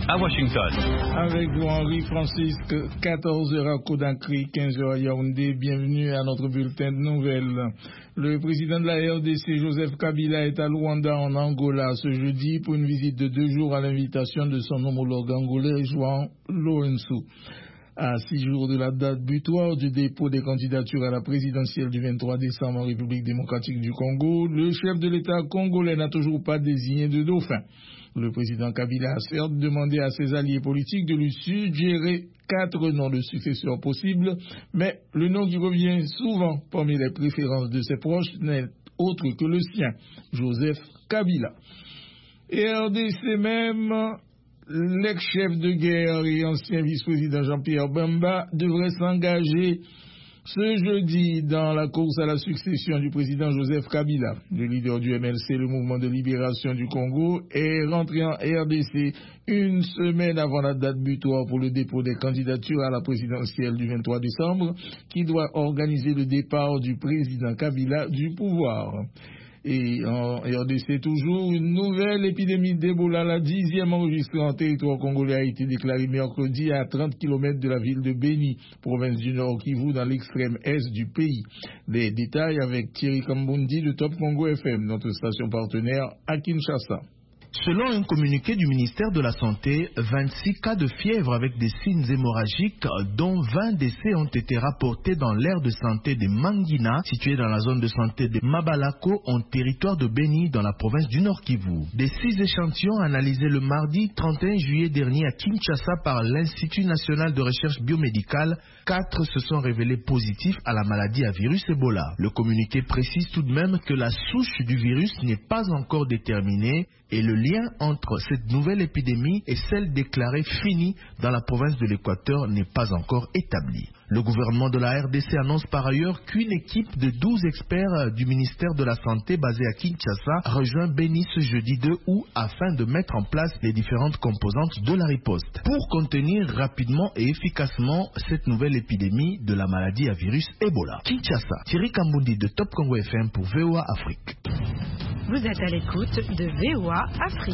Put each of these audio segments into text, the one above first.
à Washington. Avec vous, Henri Francisque, 14h à Conakry, 15h à Yaoundé. Bienvenue à notre bulletin de nouvelles. Le président de la RDC, Joseph Kabila, est à Luanda, en Angola, ce jeudi pour une visite de 2 jours à l'invitation de son homologue angolais, João Lourenço. À 6 jours de la date butoir du dépôt des candidatures à la présidentielle du 23 décembre en République démocratique du Congo, le chef de l'État congolais n'a toujours pas désigné de dauphin. Le président Kabila a certes demandé à ses alliés politiques de lui suggérer 4 noms de successeurs possibles, mais le nom qui revient souvent parmi les préférences de ses proches n'est autre que le sien, Joseph Kabila. Et RDC même, l'ex-chef de guerre et ancien vice-président Jean-Pierre Bemba devrait s'engager ce jeudi dans la course à la succession du président Joseph Kabila. Le leader du MLC, le mouvement de libération du Congo, est rentré en RDC une semaine avant la date butoir pour le dépôt des candidatures à la présidentielle du 23 décembre, qui doit organiser le départ du président Kabila du pouvoir. Et en RDC toujours, une nouvelle épidémie d'Ebola, la 10e enregistrée en territoire congolais, a été déclarée mercredi à 30 km de la ville de Beni, province du Nord Kivu, dans l'extrême est du pays. Les détails avec Thierry Kambundi de Top Congo FM, notre station partenaire à Kinshasa. Selon un communiqué du ministère de la Santé, 26 cas de fièvre avec des signes hémorragiques, dont 20 décès ont été rapportés dans l'aire de santé de Mangina, située dans la zone de santé de Mabalako, en territoire de Beni, dans la province du Nord Kivu. Des 6 échantillons analysés le mardi 31 juillet dernier à Kinshasa par l'Institut national de recherche biomédicale, 4 se sont révélés positifs à la maladie à virus Ebola. Le communiqué précise tout de même que la souche du virus n'est pas encore déterminée et le lien entre cette nouvelle épidémie et celle déclarée finie dans la province de l'Équateur n'est pas encore établi. Le gouvernement de la RDC annonce par ailleurs qu'une équipe de 12 experts du ministère de la Santé basée à Kinshasa rejoint Beni ce jeudi 2 août afin de mettre en place les différentes composantes de la riposte pour contenir rapidement et efficacement cette nouvelle épidémie de la maladie à virus Ebola. Kinshasa, Thierry Kambundi de Top Congo FM pour VOA Afrique. Vous êtes à l'écoute de VOA Afrique.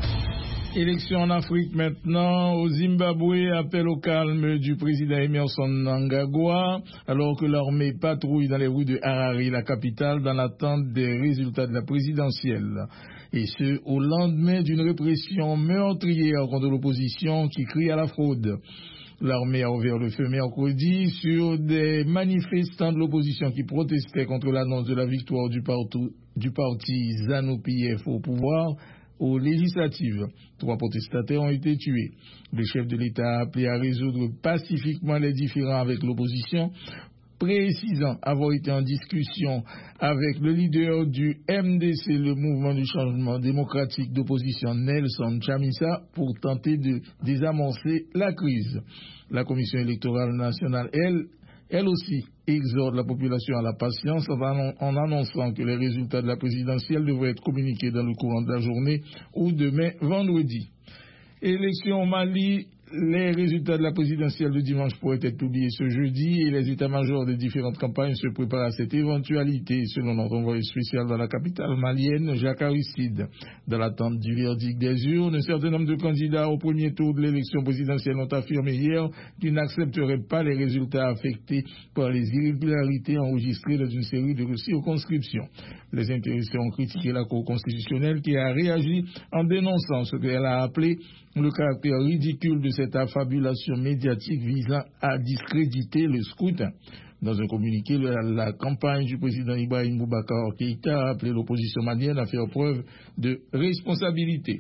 Élection en Afrique maintenant. Au Zimbabwe, appel au calme du président Emmerson Mnangagwa, alors que l'armée patrouille dans les rues de Harare, la capitale, dans l'attente des résultats de la présidentielle. Et ce, au lendemain d'une répression meurtrière contre l'opposition qui crie à la fraude. L'armée a ouvert le feu mercredi sur des manifestants de l'opposition qui protestaient contre l'annonce de la victoire du parti ZANU-PF au pouvoir aux législatives. 3 protestataires ont été tués. Le chef de l'État a appelé à résoudre pacifiquement les différends avec l'opposition, précisant avoir été en discussion avec le leader du MDC, le mouvement du changement démocratique d'opposition, Nelson Chamisa, pour tenter de désamorcer la crise. La Commission électorale nationale, elle aussi, exhorte la population à la patience en annonçant que les résultats de la présidentielle devraient être communiqués dans le courant de la journée ou demain vendredi. Élection au Mali. Les résultats de la présidentielle de dimanche pourraient être publiés ce jeudi et les états-majors des différentes campagnes se préparent à cette éventualité, selon notre envoyé spécial dans la capitale malienne, Jacques Aristide. Dans l'attente du verdict des urnes, un certain nombre de candidats au premier tour de l'élection présidentielle ont affirmé hier qu'ils n'accepteraient pas les résultats affectés par les irrégularités enregistrées dans une série de circonscriptions. Les intéressés ont critiqué la Cour constitutionnelle qui a réagi en dénonçant ce qu'elle a appelé le caractère ridicule de cette affabulation médiatique visant à discréditer le scrutin. Dans un communiqué, la campagne du président Ibrahim Boubacar Keïta a appelé l'opposition malienne à faire preuve de responsabilité.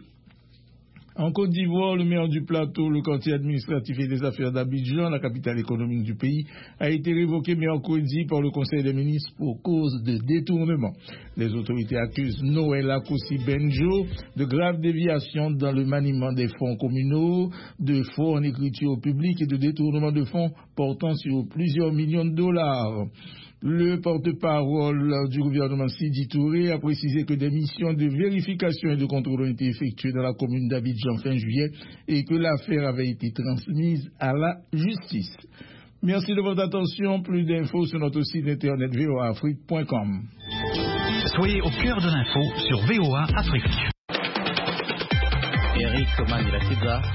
En Côte d'Ivoire, le maire du Plateau, le quartier administratif et des affaires d'Abidjan, la capitale économique du pays, a été révoqué mercredi par le Conseil des ministres pour cause de détournement. Les autorités accusent Noël Akoussi Benjo de graves déviations dans le maniement des fonds communaux, de faux en écriture publique et de détournement de fonds portant sur plusieurs millions de dollars. Le porte-parole du gouvernement Sidi Touré a précisé que des missions de vérification et de contrôle ont été effectuées dans la commune d'Abidjan fin juillet et que l'affaire avait été transmise à la justice. Merci de votre attention. Plus d'infos sur notre site internet voaafrique.com. Soyez au cœur de l'info sur VOA Afrique. Eric Maniratiza